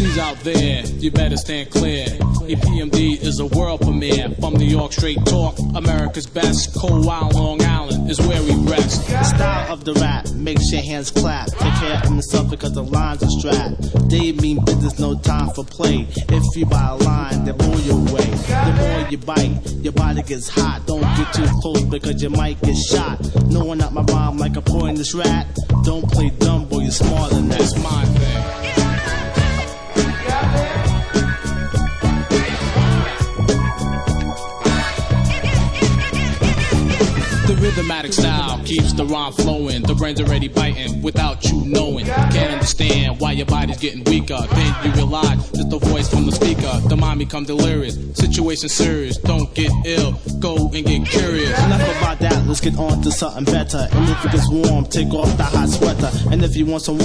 MCs out there, you better stand clear. EPMD is a world premiere. From New York, straight talk, America's best. Cold Wild Long Island is where we rest. The style of the rap makes your hands clap. Take care of yourself because the lines are strapped. They mean business, no time for play. If you buy a line, they blow you away. The more you bite, your body gets hot. Don't get too close because you might get shot. Knowing out my rhyme like a poisonous rat. Don't play dumb, boy, you're smarter than that. That's my thing. The rhythmatic style keeps the rhyme flowing. The brain's already biting without you knowing. Can't understand why your body's getting weaker. Then you realize it's the voice from the speaker. The mind become delirious. Situation serious. Don't get ill. Go and get curious. Enough about that. Let's get on to something better. And if it gets warm, take off the hot sweater. And if you want some